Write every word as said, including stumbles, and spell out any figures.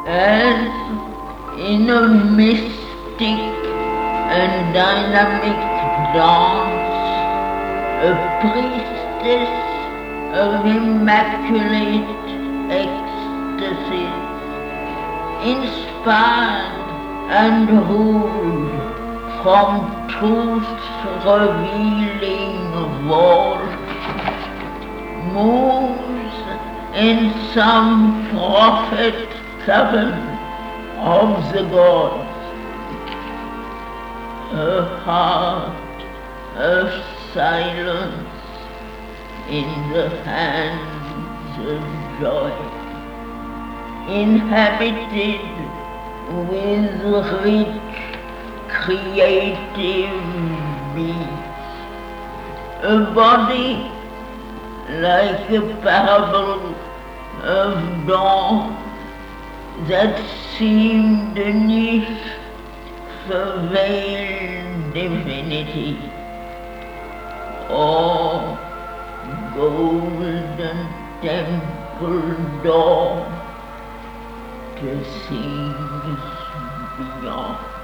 as in a mystic and dynamic dance, a priestess of immaculate ecstasy, inspired and ruled from truth's revealing vault, moves in some prophet coven of the gods. Her heart of silence in the hands of joy, inhabited with rich creative beats, a body like a parable of dawn that seemed a niche for veiled divinity, or golden temple door to things beyond.